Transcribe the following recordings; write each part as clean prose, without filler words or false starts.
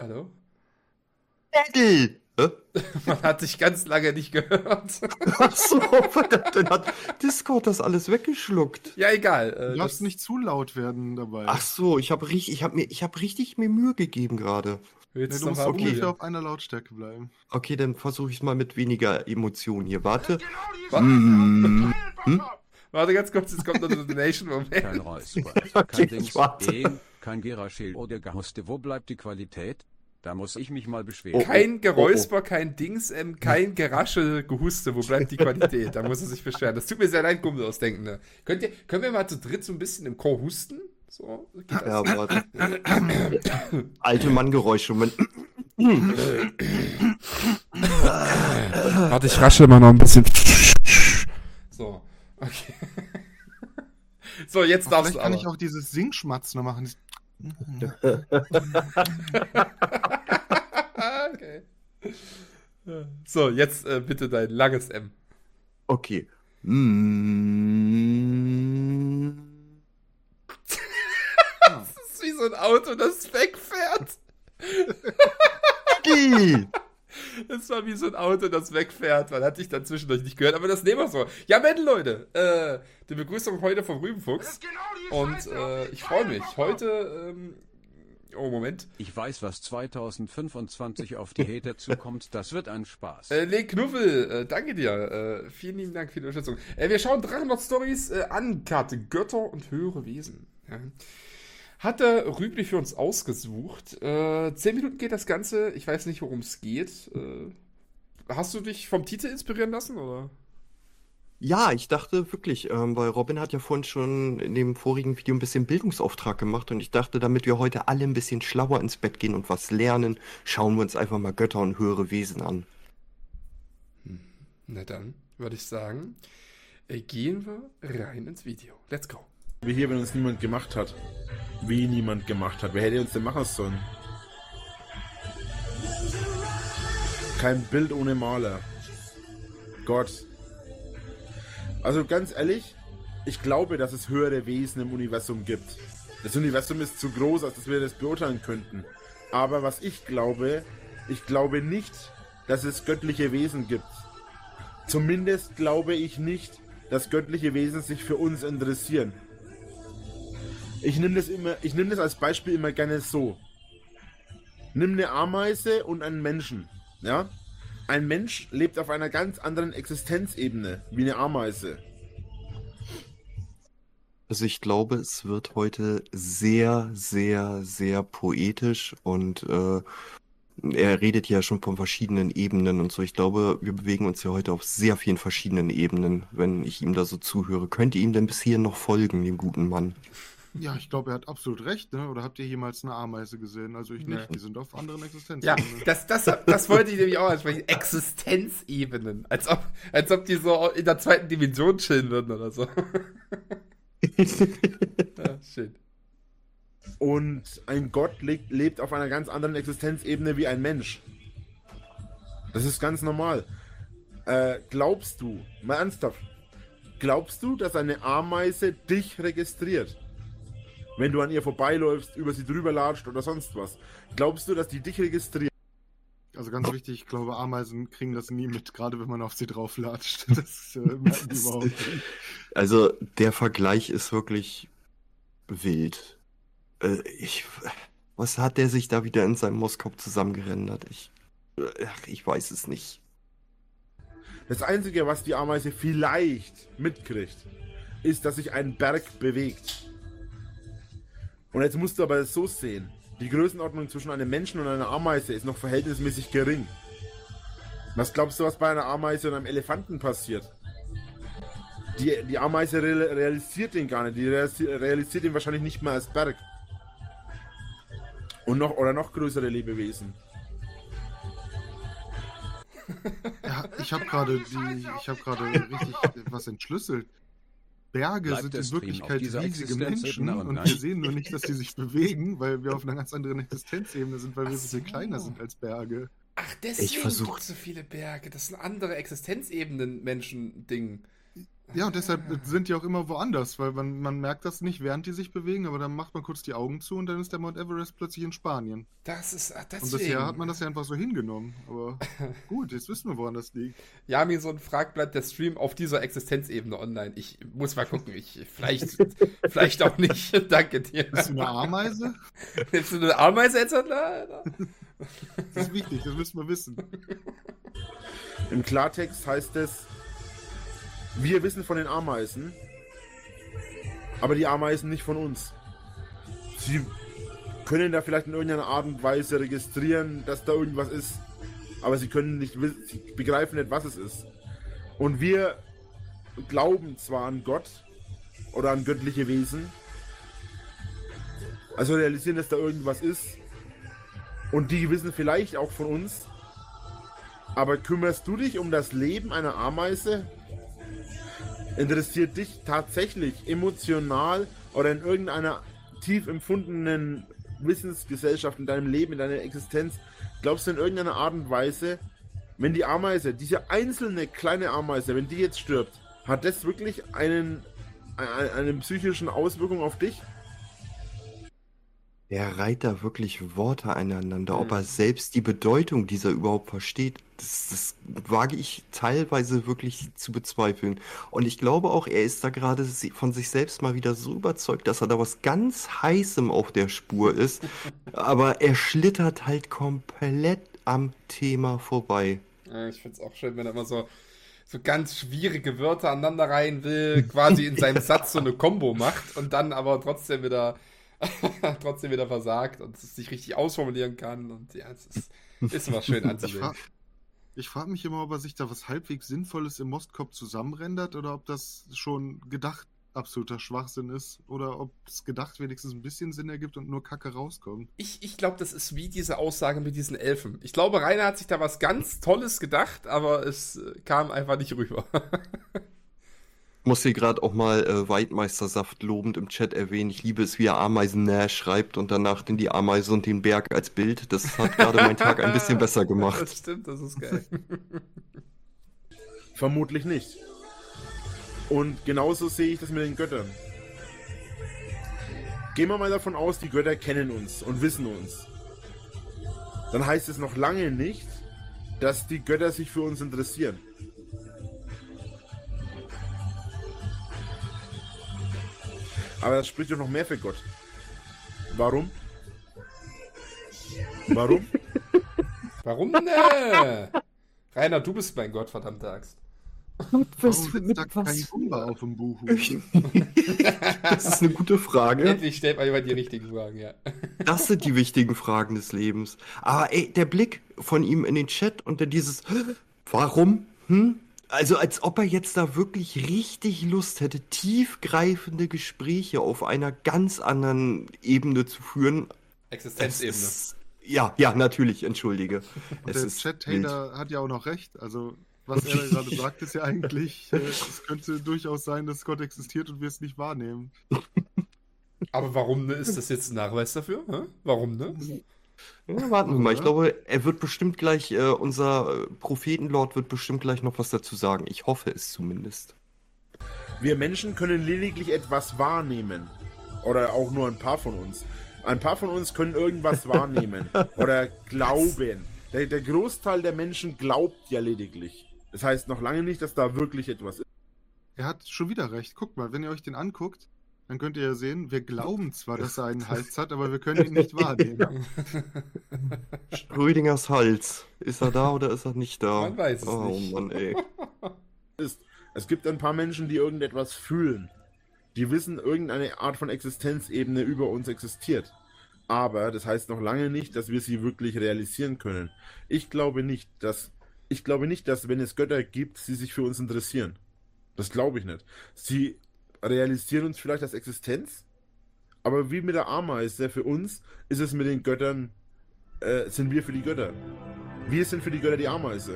Hallo? Eddie! Man hat dich ganz lange nicht gehört. Achso, verdammt, dann hat Discord das alles weggeschluckt. Ja, egal. Du darfst nicht zu laut werden dabei. Ach so, ich hab richtig mir Mühe gegeben gerade. Willst Nee, du du musst noch ungefähr haben? auf einer Lautstärke bleiben. Okay, dann versuche ich es mal mit weniger Emotionen hier. Warte. Warte ganz kurz, jetzt kommt noch eine Donation-Moment. Kein Räusper, Okay, kein Dings, ich warte. kein Geraschild oder Gehuste. Wo bleibt die Qualität? Da muss ich mich mal beschweren. Kein Geräusper, kein Dings, kein Geraschel, Gehuste. Wo bleibt die Qualität? Da muss er sich beschweren. Das tut mir sehr leid, Kumpel ausdenken. Ne? Können wir mal zu dritt so ein bisschen im Chor husten? So, geht das? Ja, warte. Alte Manngeräusche. Warte, ich raschel mal noch ein bisschen. So, okay. So, jetzt darfst Vielleicht du kann aber. ich auch dieses Singschmatz noch machen. Okay. So, jetzt bitte dein langes M. Okay. Das ist wie so ein Auto, das wegfährt. Eddie! Das war wie so ein Auto, das wegfährt. Man hat dich dann zwischendurch nicht gehört, aber das nehmen wir so. Ja, Mensch, Leute, die Begrüßung heute vom Rübenfuchs. Und ich freue mich. Heute, oh, Moment. Ich weiß, was 2025 auf die Hater zukommt. Das wird ein Spaß. Le Knuffel, danke dir. Vielen lieben Dank für die Unterstützung. Wir schauen 300 Stories an. Karte Götter und höhere Wesen. Ja. Hat der Rübli für uns ausgesucht. 10 Minuten geht das Ganze. Ich weiß nicht, worum es geht. Hast du dich vom Titel inspirieren lassen, oder? Ja, ich dachte wirklich, weil Robin hat ja vorhin schon in dem vorigen Video ein bisschen Bildungsauftrag gemacht und ich dachte, damit wir heute alle ein bisschen schlauer ins Bett gehen und was lernen, schauen wir uns einfach mal Götter und höhere Wesen an. Na dann, würde ich sagen, gehen wir rein ins Video. Let's go. Wie hier, wenn uns niemand gemacht hat. Wie niemand gemacht hat. Wer hätte uns denn machen sollen? Kein Bild ohne Maler. Gott. Also ganz ehrlich, ich glaube, dass es höhere Wesen im Universum gibt. Das Universum ist zu groß, als dass wir das beurteilen könnten. Aber was ich glaube nicht, dass es göttliche Wesen gibt. Zumindest glaube ich nicht, dass göttliche Wesen sich für uns interessieren. Ich nehme das als Beispiel immer gerne so. Nimm eine Ameise und einen Menschen, ja? Ein Mensch lebt auf einer ganz anderen Existenzebene wie eine Ameise. Also ich glaube, es wird heute sehr, sehr, sehr poetisch und er redet ja schon von verschiedenen Ebenen und so. Ich glaube, wir bewegen uns ja heute auf sehr vielen verschiedenen Ebenen, wenn ich ihm da so zuhöre. Könnt ihr ihm denn bis hierhin noch folgen, dem guten Mann? Ja, ich glaube, er hat absolut recht, ne? Oder habt ihr jemals eine Ameise gesehen? Also ich nicht, die sind auf anderen Ja, Existenzebenen. das wollte ich nämlich auch ansprechen. Existenzebenen. Als ob die so in der zweiten Dimension chillen würden oder so. Ja, schön. Und ein Gott lebt auf einer ganz anderen Existenzebene wie ein Mensch. Das ist ganz normal. Glaubst du, mal ernsthaft, glaubst du, dass eine Ameise dich registriert? Wenn du an ihr vorbeiläufst, über sie drüber latscht oder sonst was. Glaubst du, dass die dich registriert? Also ganz wichtig, ich glaube, Ameisen kriegen das nie mit, gerade wenn man auf sie drauf latscht. Das merken die überhaupt nicht. Also der Vergleich ist wirklich wild. Was hat der sich da wieder in seinem Moskau zusammengerendert? Ich weiß es nicht. Das Einzige, was die Ameise vielleicht mitkriegt, ist, dass sich ein Berg bewegt. Und jetzt musst du aber das so sehen. Die Größenordnung zwischen einem Menschen und einer Ameise ist noch verhältnismäßig gering. Was glaubst du, was bei einer Ameise und einem Elefanten passiert? Die Ameise realisiert den gar nicht. Die realisiert ihn wahrscheinlich nicht mehr als Berg. Und noch größere Lebewesen. Ja, ich habe gerade richtig was entschlüsselt. Berge Bleibt sind der in Stream Wirklichkeit auf dieser riesige Menschen Existenzebene und und nein. wir sehen nur nicht, dass die sich bewegen, weil wir auf einer ganz anderen Existenzebene sind, weil wir so viel kleiner sind als Berge. Ach, Ich deswegen versuch- gibt es so viele Berge. Das sind andere Existenzebenen-Menschen-Ding. Ja, und deshalb sind die auch immer woanders, weil man merkt das nicht, während die sich bewegen, aber dann macht man kurz die Augen zu und dann ist der Mount Everest plötzlich in Spanien. Das ist Und bisher hat man das ja einfach so hingenommen. Aber gut, jetzt wissen wir, woran das liegt. Jamison fragt, bleibt der Stream auf dieser Existenzebene online? Ich muss mal gucken. Vielleicht auch nicht. Danke dir. Bist du eine Ameise? Bist du eine Ameise jetzt? Alter? Das ist wichtig, das müssen wir wissen. Im Klartext heißt es, wir wissen von den Ameisen, aber die Ameisen nicht von uns. Sie können da vielleicht in irgendeiner Art und Weise registrieren, dass da irgendwas ist, aber sie begreifen nicht, was es ist. Und wir glauben zwar an Gott oder an göttliche Wesen, also realisieren, dass da irgendwas ist, und die wissen vielleicht auch von uns, aber kümmerst du dich um das Leben einer Ameise? Interessiert dich tatsächlich emotional oder in irgendeiner tief empfundenen Wissensgesellschaft in deinem Leben, in deiner Existenz, glaubst du in irgendeiner Art und Weise, wenn die Ameise, diese einzelne kleine Ameise, wenn die jetzt stirbt, hat das wirklich eine psychischen Auswirkung auf dich? Er reiht da wirklich Worte aneinander, ob er selbst die Bedeutung dieser überhaupt versteht, das wage ich teilweise wirklich zu bezweifeln. Und ich glaube auch, er ist da gerade von sich selbst mal wieder so überzeugt, dass er da was ganz Heißem auf der Spur ist, aber er schlittert halt komplett am Thema vorbei. Ja, ich finde es auch schön, wenn er immer so ganz schwierige Wörter aneinander reihen will, quasi in seinem Satz so eine Kombo macht und dann aber trotzdem wieder versagt und es sich richtig ausformulieren kann. Und ja, es ist immer schön anzusehen. Ich frage mich immer, ob er sich da was halbwegs Sinnvolles im Mostkopf zusammenrendert oder ob das schon gedacht absoluter Schwachsinn ist oder ob es gedacht wenigstens ein bisschen Sinn ergibt und nur Kacke rauskommt. Ich glaube, das ist wie diese Aussage mit diesen Elfen. Ich glaube, Rainer hat sich da was ganz Tolles gedacht, aber es kam einfach nicht rüber. Ich muss hier gerade auch mal Weidmeistersaft lobend im Chat erwähnen. Ich liebe es, wie er Ameisen näher schreibt und danach die Ameise und den Berg als Bild. Das hat gerade meinen Tag ein bisschen besser gemacht. Das stimmt, das ist geil. Vermutlich nicht. Und genauso sehe ich das mit den Göttern. Gehen wir mal davon aus, die Götter kennen uns und wissen uns. Dann heißt es noch lange nicht, dass die Götter sich für uns interessieren. Aber das spricht doch noch mehr für Gott. Warum? Warum? Warum denn? Rainer, du bist mein Gott, verdammte Axt. Warum sitzt da kein Humber auf dem Buch? Das ist eine gute Frage. Endlich stellt man jemand die richtigen Fragen, ja. Das sind die wichtigen Fragen des Lebens. Aber ey, der Blick von ihm in den Chat und dann dieses Warum? Also als ob er jetzt da wirklich richtig Lust hätte, tiefgreifende Gespräche auf einer ganz anderen Ebene zu führen. Existenzebene. Ja, natürlich, entschuldige. Und der Chat-Hater hat ja auch noch recht. Also, was er da gerade sagt, ist ja eigentlich, es könnte durchaus sein, dass Gott existiert und wir es nicht wahrnehmen. Aber warum ne? Ist das jetzt ein Nachweis dafür? Hä? Warum ne? Ja, warten wir mal. Ich glaube, er wird bestimmt gleich, unser Prophetenlord wird bestimmt gleich noch was dazu sagen. Ich hoffe es zumindest. Wir Menschen können lediglich etwas wahrnehmen. Oder auch nur ein paar von uns. Ein paar von uns können irgendwas wahrnehmen. Oder glauben. Der Großteil der Menschen glaubt ja lediglich. Das heißt noch lange nicht, dass da wirklich etwas ist. Er hat schon wieder recht. Guckt mal, wenn ihr euch den anguckt, dann könnt ihr ja sehen, wir glauben zwar, dass er einen Hals hat, aber wir können ihn nicht wahrnehmen. Schrödingers Hals. Ist er da oder ist er nicht da? Man weiß es nicht. Oh Mann, ey. Es gibt ein paar Menschen, die irgendetwas fühlen. Die wissen, irgendeine Art von Existenzebene über uns existiert. Aber das heißt noch lange nicht, dass wir sie wirklich realisieren können. Ich glaube nicht, dass wenn es Götter gibt, sie sich für uns interessieren. Das glaube ich nicht. Sie realisieren uns vielleicht als Existenz, aber wie mit der Ameise, für uns ist es mit den Göttern, sind wir für die Götter. Wir sind für die Götter die Ameise.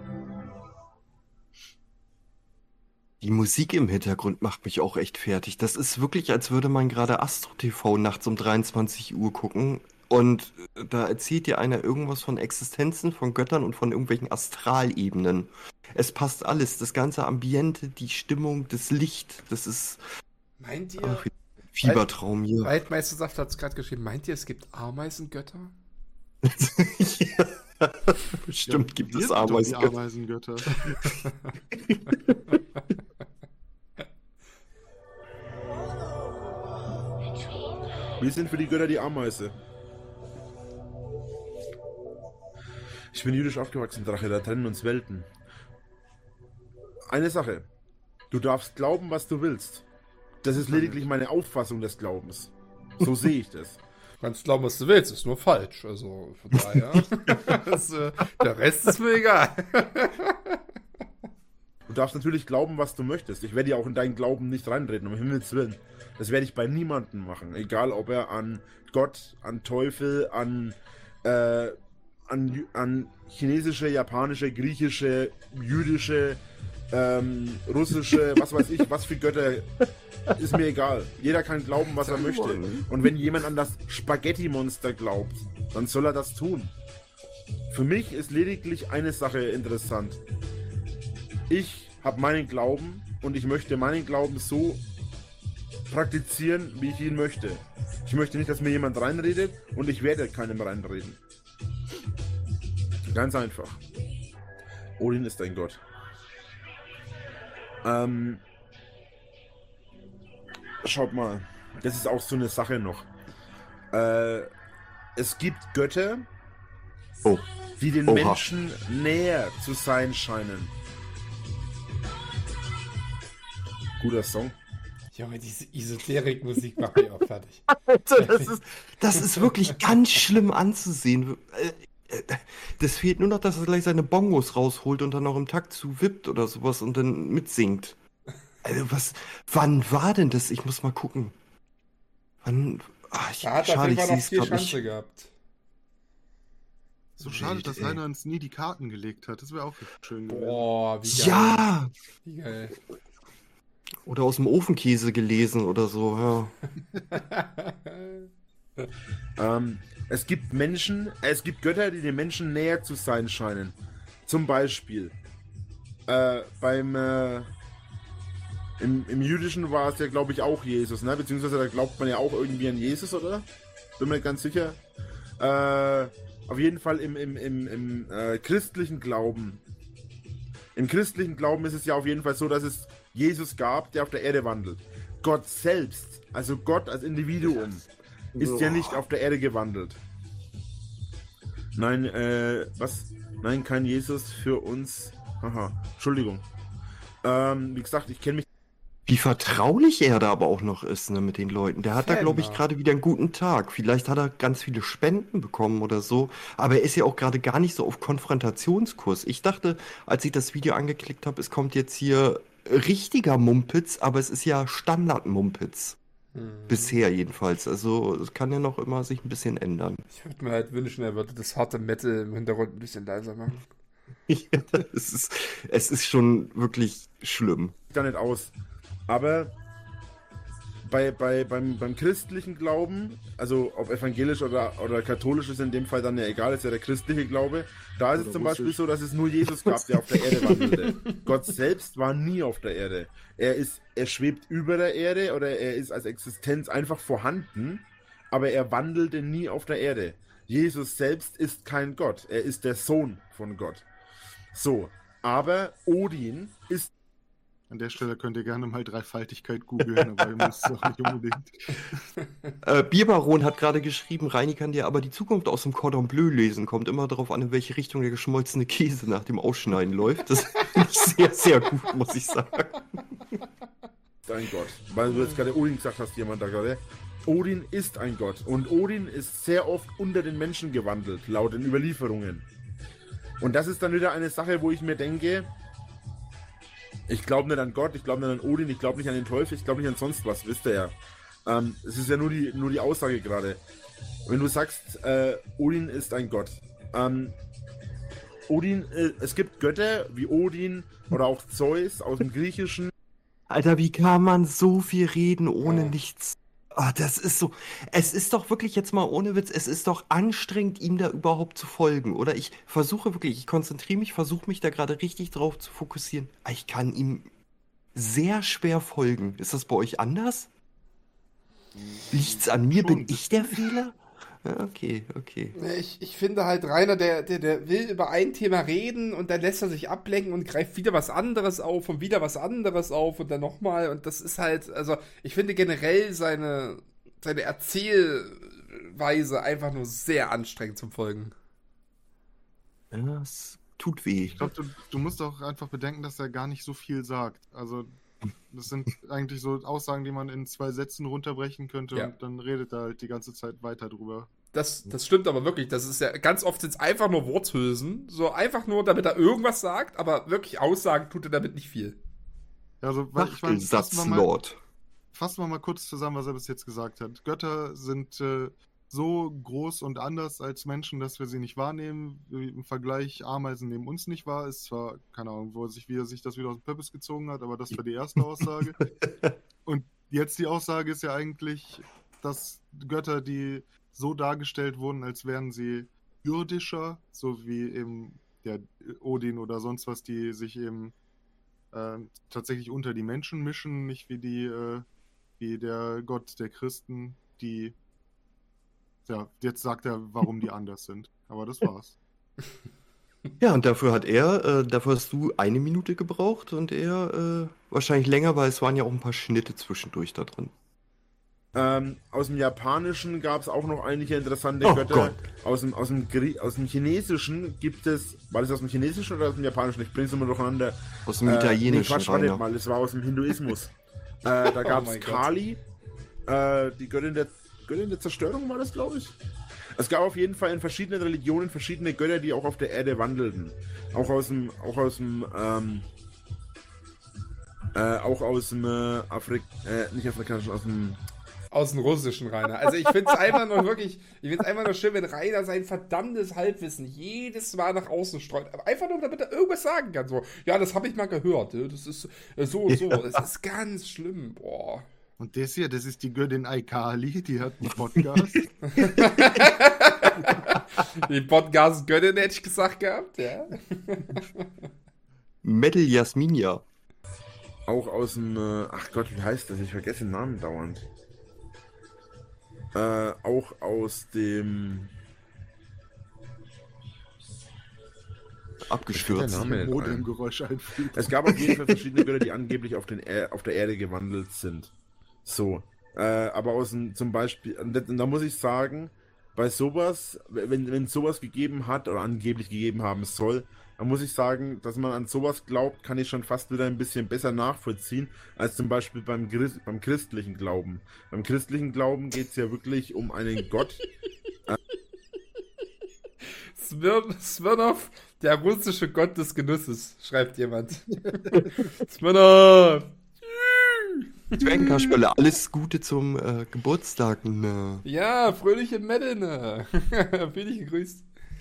Die Musik im Hintergrund macht mich auch echt fertig. Das ist wirklich, als würde man gerade Astro TV nachts um 23 Uhr gucken. Und da erzählt dir einer irgendwas von Existenzen, von Göttern und von irgendwelchen Astralebenen. Es passt alles, das ganze Ambiente, die Stimmung, das Licht, das ist Meint ihr, ach, Fiebertraum hier. Waldmeistersaft hat es gerade geschrieben, meint ihr, es gibt Ameisengötter? Ja, bestimmt gibt Wir es sind doch die Ameisengötter. Ameisengötter. Wir sind für die Götter die Ameise. Ich bin jüdisch aufgewachsen, Drache, da trennen uns Welten. Eine Sache. Du darfst glauben, was du willst. Das ist lediglich meine Auffassung des Glaubens. So sehe ich das. Du kannst glauben, was du willst, ist nur falsch. Also von daher, der Rest ist mir egal. Du darfst natürlich glauben, was du möchtest. Ich werde ja auch in deinen Glauben nicht reinreden, um Himmels Willen. Das werde ich bei niemandem machen. Egal, ob er an Gott, an Teufel, an chinesische, japanische, griechische, jüdische, russische, was weiß ich, was für Götter, ist mir egal. Jeder kann glauben, was er möchte. Und wenn jemand an das Spaghetti-Monster glaubt, dann soll er das tun. Für mich ist lediglich eine Sache interessant. Ich habe meinen Glauben und ich möchte meinen Glauben so praktizieren, wie ich ihn möchte. Ich möchte nicht, dass mir jemand reinredet und ich werde keinem reinreden. Ganz einfach. Odin ist ein Gott. Schaut mal, das ist auch so eine Sache noch. Es gibt Götter, Oh, die den Oha. Menschen näher zu sein scheinen. Guter Song. Junge, diese Esoterik-Musik macht mich auch fertig. Alter, das ist wirklich ganz schlimm anzusehen. Das fehlt nur noch, dass er gleich seine Bongos rausholt und dann noch im Takt zu wippt oder sowas und dann mitsingt. Also wann war denn das? Ich muss mal gucken. Wann? Da hat er auf jeden Fall noch seh's 4 grad nicht. Chance gehabt. So schade, dass Rainer uns nie die Karten gelegt hat. Das wäre auch schön gewesen. Boah, wie geil. Ja! Wie geil. Oder aus dem Ofenkäse gelesen oder so, ja. Es gibt Götter, die den Menschen näher zu sein scheinen. Zum Beispiel im Jüdischen war es ja, glaube ich, auch Jesus, ne? Beziehungsweise da glaubt man ja auch irgendwie an Jesus, oder? Bin mir nicht ganz sicher. Auf jeden Fall im christlichen Glauben. Im christlichen Glauben ist es ja auf jeden Fall so, dass es Jesus gab, der auf der Erde wandelt. Gott selbst, also Gott als Individuum, ist ja nicht auf der Erde gewandelt. Nein, was? Nein, kein Jesus für uns. Haha, Entschuldigung. Wie gesagt, ich kenne mich. Wie vertraulich er da aber auch noch ist, ne, mit den Leuten. Der hat da, glaube ich, Genau. gerade wieder einen guten Tag. Vielleicht hat er ganz viele Spenden bekommen oder so. Aber er ist ja auch gerade gar nicht so auf Konfrontationskurs. Ich dachte, als ich das Video angeklickt habe, es kommt jetzt hier richtiger Mumpitz, aber es ist ja Standard-Mumpitz. Bisher jedenfalls. Also es kann ja noch immer sich ein bisschen ändern. Ich würde mir halt wünschen, er würde das harte Metal im Hintergrund ein bisschen leiser machen. Ja, es ist schon wirklich schlimm. da nicht aus. Aber beim christlichen Glauben, also ob evangelisch oder katholisch ist in dem Fall dann ja egal, ist ja der christliche Glaube, da ist es Oder zum Beispiel russisch. so, dass es nur Jesus gab, der auf der Erde wandelte. Gott selbst war nie auf der Erde. Er schwebt über der Erde oder er ist als Existenz einfach vorhanden, aber er wandelte nie auf der Erde. Jesus selbst ist kein Gott, er ist der Sohn von Gott. So, aber Odin ist An der Stelle könnt ihr gerne mal Dreifaltigkeit googeln, aber ihr müsst es auch nicht unbedingt. Bierbaron hat gerade geschrieben, Reini kann dir aber die Zukunft aus dem Cordon Bleu lesen. Kommt immer darauf an, in welche Richtung der geschmolzene Käse nach dem Ausschneiden läuft. Das finde ich sehr, sehr gut, muss ich sagen. ein Gott. Weil du jetzt gerade Odin gesagt hast, jemand da gerade. Odin ist ein Gott. Und Odin ist sehr oft unter den Menschen gewandelt, laut den Überlieferungen. Und das ist dann wieder eine Sache, wo ich mir denke, ich glaube nicht an Gott, ich glaube nicht an Odin, ich glaube nicht an den Teufel, ich glaube nicht an sonst was, wisst ihr ja. Es ist ja nur die Aussage gerade. Wenn du sagst, Odin ist ein Gott. Odin, es gibt Götter wie Odin oder auch Zeus aus dem Griechischen. Alter, wie kann man so viel reden, ohne nichts Ah, das ist so. Es ist doch wirklich jetzt mal ohne Witz, es ist doch anstrengend, ihm da überhaupt zu folgen. Oder ich versuche wirklich, ich konzentriere mich, versuche mich da gerade richtig drauf zu fokussieren. Aber ich kann ihm sehr schwer folgen. Ist das bei euch anders? Liegt's an mir? Schon Bin ein ich der Fehler? Ja, okay. Ich finde halt, Rainer, der will über ein Thema reden und dann lässt er sich ablenken und greift wieder was anderes auf und wieder was anderes auf und dann nochmal. Und das ist halt, also ich finde generell seine Erzählweise einfach nur sehr anstrengend zum Folgen. Ja, es tut weh. Ich glaube, du musst auch einfach bedenken, dass er gar nicht so viel sagt. Also, das sind eigentlich so Aussagen, die man in 2 Sätzen runterbrechen könnte Ja. und dann redet er halt die ganze Zeit weiter drüber. Das stimmt aber wirklich. Das ist ja ganz oft sind einfach nur Worthülsen. So einfach nur, damit er irgendwas sagt, aber wirklich aussagen tut er damit nicht viel. Also, weil ich meine, Satzlord. fassen wir mal kurz zusammen, was er bis jetzt gesagt hat. Götter sind so groß und anders als Menschen, dass wir sie nicht wahrnehmen. Im Vergleich Ameisen nehmen uns nicht wahr. Ist zwar, keine Ahnung, wie er sich das wieder aus dem Pöppis gezogen hat, aber das war die erste Aussage. Und jetzt die Aussage ist ja eigentlich, dass Götter, die so dargestellt wurden, als wären sie irdischer, so wie eben der Odin oder sonst was, die sich eben tatsächlich unter die Menschen mischen, nicht wie der Gott der Christen, die ja, jetzt sagt er, warum die anders sind. Aber das war's. Ja, und dafür hast du 1 Minute gebraucht und er wahrscheinlich länger, weil es waren ja auch ein paar Schnitte zwischendurch da drin. Aus dem Japanischen gab es auch noch einige interessante Oh Götter. Gott. Aus dem Chinesischen gibt es, war das aus dem Chinesischen oder aus dem Japanischen? Ich bring's immer durcheinander. Aus dem Italienischen, Nee, Quatsch, warte Rainer. mal, es war aus dem Hinduismus. Da gab mein es Gott. Kali, die Göttin der Zerstörung war das, glaube ich. Es gab auf jeden Fall in verschiedenen Religionen verschiedene Götter, die auch auf der Erde wandelten. Auch aus dem Aus dem Russischen, Rainer. Also ich finde es einfach nur schön, wenn Rainer sein verdammtes Halbwissen jedes Mal nach außen streut. Aber einfach nur, damit er irgendwas sagen kann. So, ja, das habe ich mal gehört. Das ist so und so. Das ist ganz schlimm. Boah. Und das hier, das ist die Göttin Aikali, die hat einen Podcast. Die Podcast-Göttin hätte ich gesagt gehabt, ja. Metal Jasminia. auch aus dem, ach Gott, wie heißt das? Ich vergesse den Namen dauernd. Auch aus dem Abgestürzt. Der Name nicht ein. Modemgeräusch einfügen. Es gab auf jeden Fall verschiedene Götter, die angeblich auf der Erde gewandelt sind. So. Aber zum Beispiel, und da muss ich sagen, bei sowas, wenn sowas gegeben hat oder angeblich gegeben haben soll, dann muss ich sagen, dass man an sowas glaubt, kann ich schon fast wieder ein bisschen besser nachvollziehen, als zum Beispiel beim christlichen Glauben. Beim christlichen Glauben geht es ja wirklich um einen Gott. Smirnoff, der russische Gott des Genusses, schreibt jemand. Smirnoff! Zwergenkasperle, alles Gute zum Geburtstag. Ne? Ja, fröhliche Metal, ne? Bin ich gegrüßt.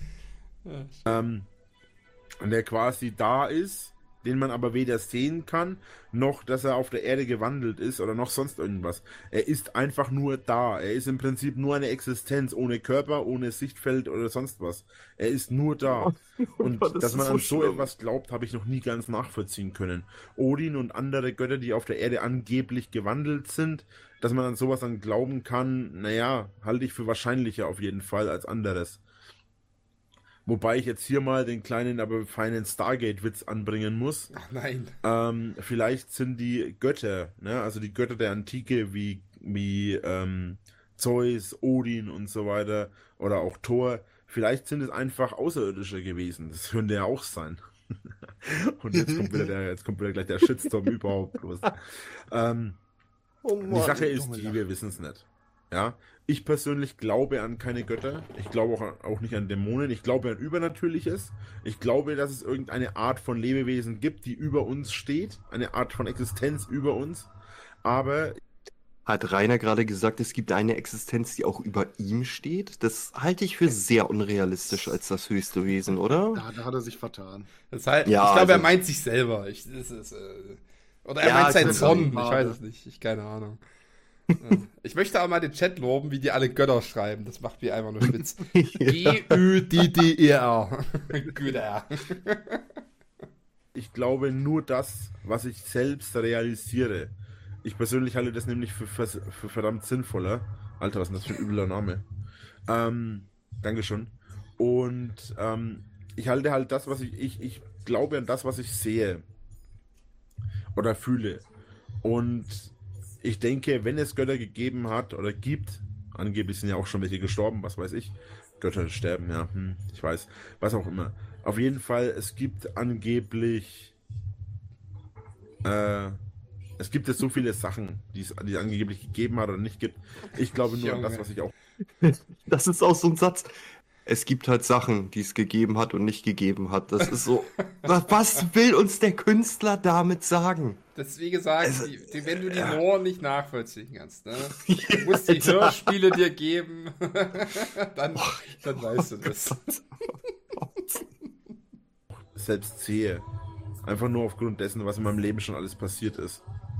Und der quasi da ist, den man aber weder sehen kann, noch dass er auf der Erde gewandelt ist oder noch sonst irgendwas. Er ist einfach nur da. Er ist im Prinzip nur eine Existenz, ohne Körper, ohne Sichtfeld oder sonst was. Er ist nur da. Und das dass ist man so an so schlimm. etwas glaubt, habe ich noch nie ganz nachvollziehen können. Odin und andere Götter, die auf der Erde angeblich gewandelt sind, dass man an sowas dann glauben kann, naja, halte ich für wahrscheinlicher auf jeden Fall als anderes. Wobei ich jetzt hier mal den kleinen, aber feinen Stargate-Witz anbringen muss. Ach nein. Vielleicht sind die Götter, ne, also die Götter der Antike wie Zeus, Odin und so weiter oder auch Thor, vielleicht sind es einfach Außerirdische gewesen. Das könnte ja auch sein. Und jetzt kommt wieder gleich der Shitstorm überhaupt los. Die Sache ist die, wir wissen es nicht. Ja, ich persönlich glaube an keine Götter. Ich glaube auch nicht an Dämonen. Ich glaube an Übernatürliches. Ich glaube, dass es irgendeine Art von Lebewesen gibt, die über uns steht. Eine Art von Existenz über uns. Aber Hat Rainer gerade gesagt, es gibt eine Existenz, die auch über ihm steht? Das halte ich für sehr unrealistisch als das höchste Wesen, oder? Da hat er sich vertan. Das heißt, Ja, ich glaube, er also- meint sich selber. Oder er Ja, meint seinen kann Zorn. sein. Ich weiß es nicht. Keine Ahnung. Ich möchte auch mal den Chat loben, wie die alle Götter schreiben. Das macht mir einfach nur Spitz. Ja. G-Ö-D-D-E-R. Götter. Ich glaube nur das, was ich selbst realisiere. Ich persönlich halte das nämlich für verdammt sinnvoller. Alter, was ist denn das für ein übler Name? Dankeschön. Und ich halte halt das, was ich glaube an das, was ich sehe. Oder fühle. Und ich denke, wenn es Götter gegeben hat oder gibt, angeblich sind ja auch schon welche gestorben, was weiß ich. Götter sterben, ja, ich weiß. Was auch immer. Auf jeden Fall, es gibt angeblich es gibt jetzt so viele Sachen, die es angeblich gegeben hat oder nicht gibt. Ich glaube nur an das, was ich auch... Das ist auch so ein Satz. Es gibt halt Sachen, die es gegeben hat und nicht gegeben hat. Das ist so. Was will uns der Künstler damit sagen? Deswegen sage ich, wenn du die Lore nicht nachvollziehen kannst, ne? Ja, Du musst die Alter. Hörspiele dir geben, dann weißt du das. selbst sehe. Einfach nur aufgrund dessen, was in meinem Leben schon alles passiert ist.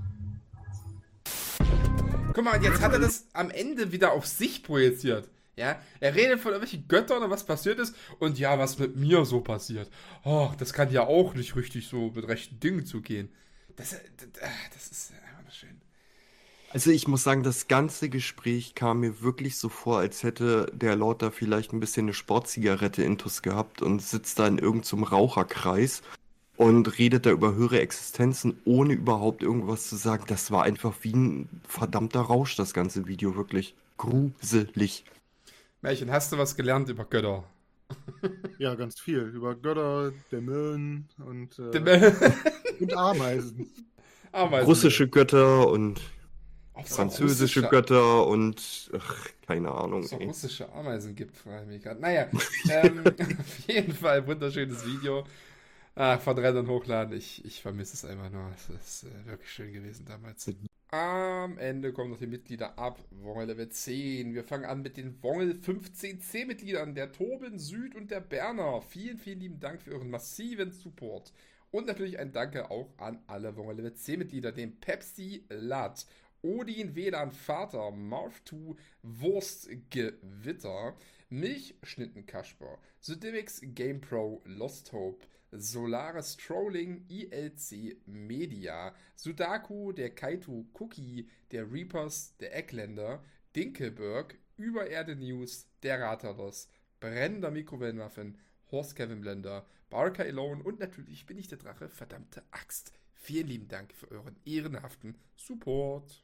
Guck mal, und jetzt hat er das am Ende wieder auf sich projiziert. Ja, er redet von irgendwelchen Göttern und was passiert ist und ja, was mit mir so passiert. Oh, das kann ja auch nicht richtig so mit rechten Dingen zugehen. Das ist einfach nur schön. Also ich muss sagen, das ganze Gespräch kam mir wirklich so vor, als hätte der Lord da vielleicht ein bisschen eine Sportzigarette intus gehabt und sitzt da in irgendeinem Raucherkreis und redet da über höhere Existenzen, ohne überhaupt irgendwas zu sagen. Das war einfach wie ein verdammter Rausch, das ganze Video, wirklich gruselig. Märchen, hast du was gelernt über Götter? Ja, ganz viel. Über Götter, Dämonen und Ameisen. Ameisen. Russische Götter und Ob es auch französische russische- Götter und keine Ahnung. Ob es auch Ey. russische Ameisen gibt, frage ich mich gerade. Naja, auf jeden Fall wunderschönes Video. Von Reddern hochladen. Ich vermisse es einfach nur. Es ist wirklich schön gewesen damals. Am Ende kommen noch die Mitglieder ab. Wongel Level 10. Wir fangen an mit den Wongel 15C Mitgliedern. Der Toben, Süd und der Berner. Vielen, vielen lieben Dank für euren massiven Support. Und natürlich ein Danke auch an alle Wongel Level 10 Mitglieder. Den Pepsi Lat, Odin WLAN Vater, Marv2, Wurstgewitter, Milchschnitten Kasper, Sudimix GamePro, Lost Hope, Solaris Trolling, ILC Media, Sudaku, der Kaito Cookie, der Reapers, der Eckländer, Dinkelberg, Übererde News, der Ratalos, brennender Mikrowellenwaffen, Horst Kevin Blender, Barker Alone und natürlich bin ich der Drache, verdammte Axt. Vielen lieben Dank für euren ehrenhaften Support.